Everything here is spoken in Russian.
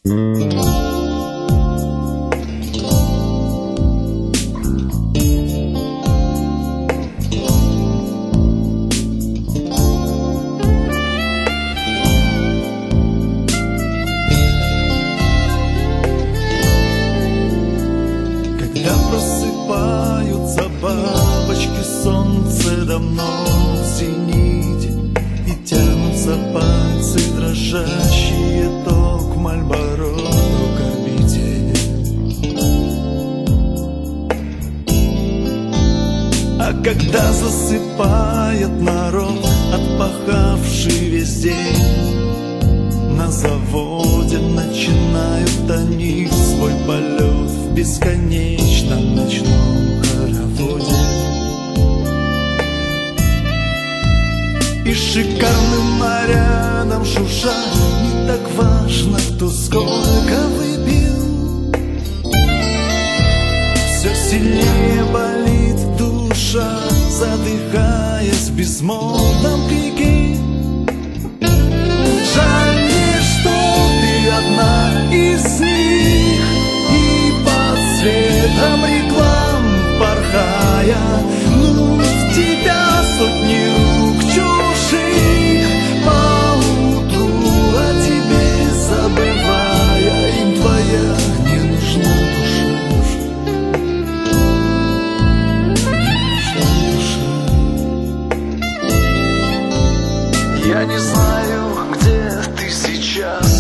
Когда просыпаются бабочки, солнце давно в зените, и тянутся пальцы дрожащие то к Мальборо, то к обиде. А когда засыпает народ, отпахавший весь день, на заводе начинают они свой полет в бесконечном ночном хороводе. И шикарным нарядом шурша, не так важно, кто сколько выпил. Все сильнее болит душа, задыхаясь в безмолвном крике. Жаль мне, что ты одна из них, и под светом реклам порхая, ну в тебя сотни рук чужих, поутру о тебе забывая, им твоя не нужна душа, не нужна душа. Я не знаю, где ты сейчас,